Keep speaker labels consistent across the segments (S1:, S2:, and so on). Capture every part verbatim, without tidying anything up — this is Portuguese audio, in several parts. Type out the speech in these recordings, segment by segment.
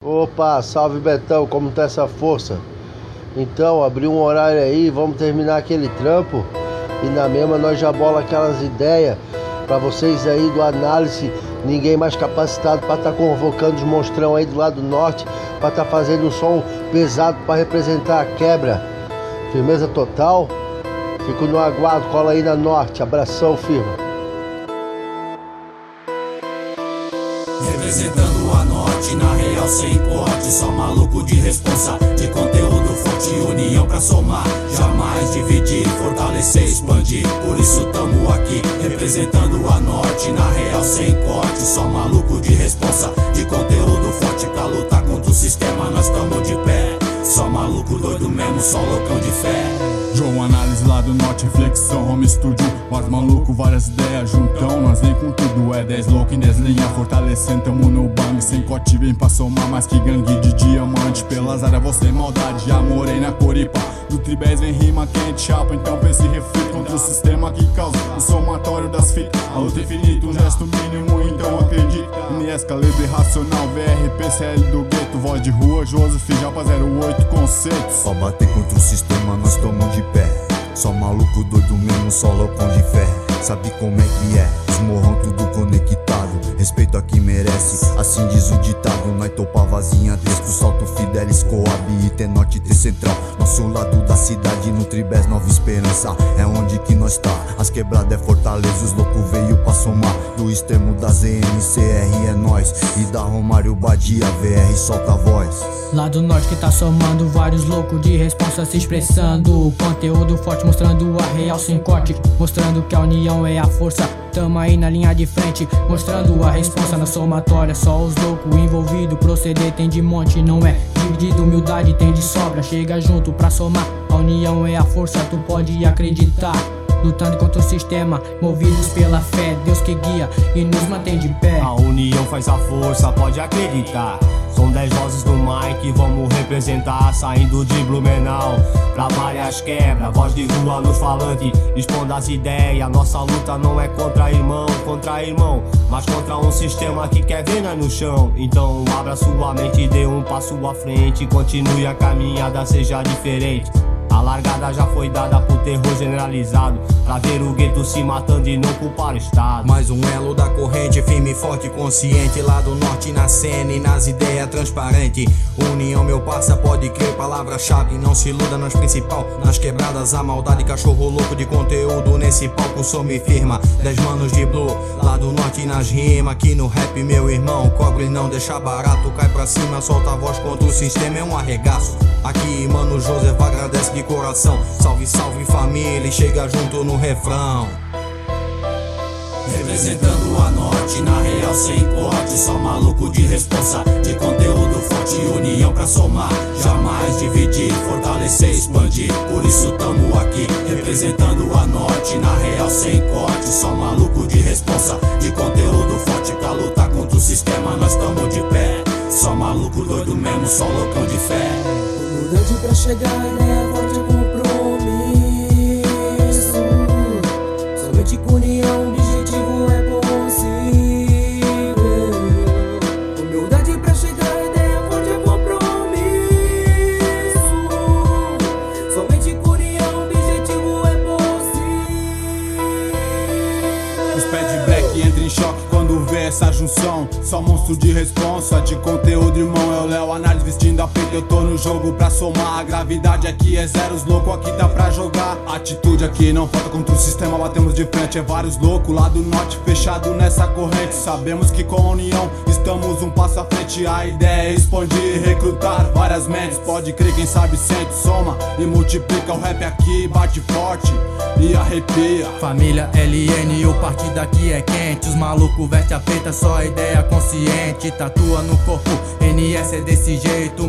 S1: Opa, salve Betão, como tá essa força? Então, abri um horário aí, vamos terminar aquele trampo e na mesma nós já bola aquelas ideias pra vocês aí do análise, ninguém mais capacitado pra tá convocando os monstrão aí do lado norte, pra tá fazendo um som pesado pra representar a quebra. Firmeza total? Fico no aguardo, cola aí na norte, abração firma.
S2: Representando a norte, na real sem corte, só maluco de responsa, de conteúdo forte, união pra somar, jamais dividir, fortalecer, expandir, por isso tamo aqui, representando a norte, na real sem corte, só maluco de responsa, de conteúdo forte, pra lutar contra o sistema, nós tamo de pé, só maluco doido mesmo, só loucão de fé.
S3: João Análise lá do norte, reflexão, home studio, vários maluco, várias ideias, juntão, nós vem com tudo, é dez louco em dez linha, fortalecendo, tamo no bang, sem corte, vem pra somar, mais que gangue de diamante, pelas áreas você maldade, já morei na Coripa, do tribés vem rima quente, chapa, então pense e reflita contra o sistema que causa o somatório das fitas, a luta infinita, um gesto mínimo, então acredita, N S, calibre racional, V R P, C L do gueto, voz de rua, Joseph, Japa zero oito, conceitos.
S4: Só bater contra o sistema, nós tamo de pé, só maluco doido mesmo, só loucão de fé, sabe como é que é, esmorrão tudo conectado, respeito a quem merece, assim diz o ditado, nós topa vazia, texto, salto Fidelis, Coab e T-Norte, T-Central, nosso lado da cidade, no Tribés, Nova Esperança, é onde que nós tá, as quebradas é Fortaleza, os loucos veio pra somar, do extremo da Z N, C R é nós, e da Romário Badia, V R solta a voz.
S5: Lá do norte que tá somando, vários loucos de responsa se expressando, conteúdo forte mostrando a real sem corte, mostrando que a união é a força, tamo aí na linha de frente, mostrando a responsa na somatória, só os loucos envolvidos, proceder tem de monte, não é dividido, humildade tem de sobra, chega junto pra somar, a união é a força, tu pode acreditar, lutando contra o sistema, movidos pela fé, Deus que guia e nos mantém de pé.
S6: A união faz a força, pode acreditar. São dez vozes do mic, vamos representar, saindo de Blumenau pra várias quebras, voz de rua no falante, expondo as ideias. Nossa luta não é contra irmão, contra irmão, mas contra um sistema que quer ver nós no chão. Então abra sua mente, dê um passo à frente, continue a caminhada, seja diferente. A largada já foi dada por terror generalizado, pra ver o gueto se matando e não culpar o Estado.
S4: Mais um elo da corrente, firme, forte, consciente, lá do norte na cena e nas ideias transparente. União, meu parça, pode crer, palavra-chave, não se iluda nas principal. Nas quebradas a maldade, cachorro louco de conteúdo, nesse palco sou me firma. Dez manos de blue, lá do norte nas rimas, aqui no rap meu irmão, cobre não deixa barato, cai pra cima, solta a voz contra o sistema, é um arregaço. Aqui mano Joseph agradece de coração, salve, salve família e chega junto no refrão.
S2: Representando a norte, na real sem corte, só maluco de responsa, de conteúdo forte, união pra somar, jamais dividir, fortalecer, expandir, por isso tamo aqui, representando a norte, na real sem corte, só maluco de responsa, de conteúdo forte, pra lutar contra o sistema, nós tamo de pé, só maluco doido mesmo, só loucão de fé.
S7: Humildade pra chegar, ideia forte é compromisso, somente com união, objetivo é possível. Humildade pra chegar, ideia forte é compromisso, somente com união, objetivo é possível.
S3: Os pés de black entram em choque quando vê essa junção, só monstro de responsa, de conteúdo irmão, é o Léo Análise vestindo a peita, eu tô no jogo pra somar, a gravidade aqui é zero, os loucos aqui tá pra jogar, atitude aqui não falta contra o sistema, batemos de frente, é vários loucos lá do norte fechado nessa corrente, sabemos que com a união estamos um passo à frente, a ideia é expandir e recrutar várias mentes, pode crer quem sabe sente, soma e multiplica, o rap aqui bate forte e arrepia.
S5: Família L N, o partido aqui é quente, os malucos veste a peita, só a ideia consciente, tatua no corpo, N S é desse jeito,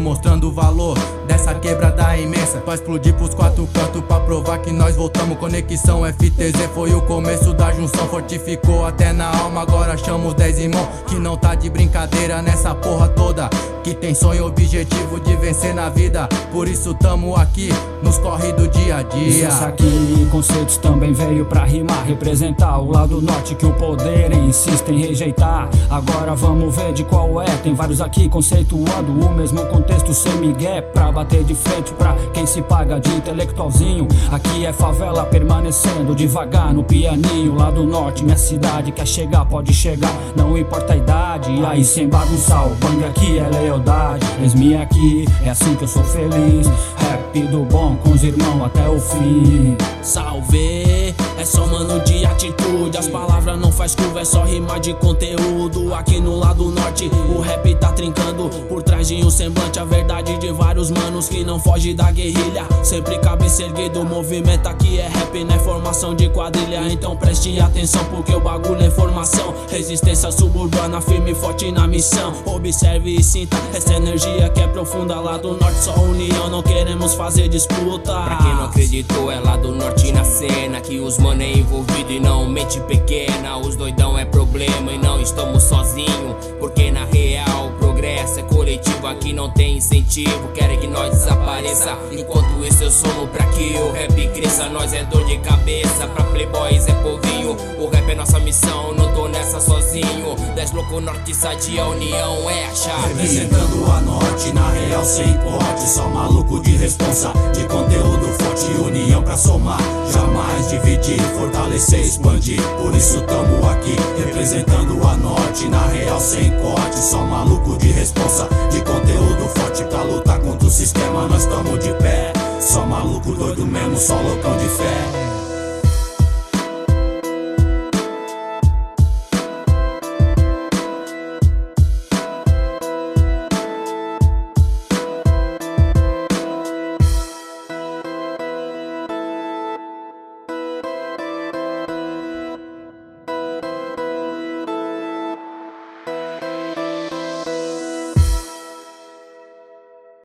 S4: mostrando o valor dessa quebrada imensa. Pra explodir pros quatro cantos, pra provar que nós voltamos. Conexão F T Z foi o começo da junção, fortificou até na alma. Agora chama os dez irmãos que não tá de brincadeira nessa porra toda, que tem sonho e objetivo de vencer na vida. Por isso tamo aqui, nos corre do dia a dia.
S8: Isso aqui, conceitos também veio pra rimar, representar o lado norte que o poder insiste em rejeitar. Agora vamos ver de qual é, tem vários aqui conceituando o mesmo contexto sem migué, pra bater de frente pra quem se paga de intelectualzinho. Aqui é favela permanecendo devagar no pianinho. Lá do norte, minha cidade, quer chegar, pode chegar, não importa a idade. E aí sem bagunçar, o bang aqui é lealdade. Esme aqui, é assim que eu sou feliz. Rap do bom com os irmãos até o fim.
S9: Salve, é só mano de atitude. As palavras não faz curva, é só rimar de conteúdo. Aqui no lado norte, o rap tá trincando. Por trás de um semblante, a verdade de vários manos que não foge da guerrilha. Sempre cabeça erguida, o movimento aqui é rap, não é formação de quadrilha. Então preste atenção porque o bagulho é formação. Resistência suburbana, firme e forte na missão. Observe e sinta essa energia que é profunda. Lá do norte só união, não queremos fazer disputa.
S10: Pra quem não acreditou, é lá do norte na cena que os mano é envolvido e não mente pequena. Os doidão é problema e não estamos sozinhos, porque na real o progresso é coletivo. Aqui não tem incentivo, querem que nós desapareça. Enquanto isso eu somo pra que o rap cresça. Nós é dor de cabeça, pra playboys é povinho. O rap é nossa missão, não tô nessa sozinho. Dez louco norte sadia, a união é a chave.
S2: Representando a norte, na real sem corte. Só maluco de responsa, de conteúdo forte. União pra somar, jamais dividir. Fortalecer, expandir, por isso tamo aqui. Representando a norte, na real sem corte. Só maluco de responsa,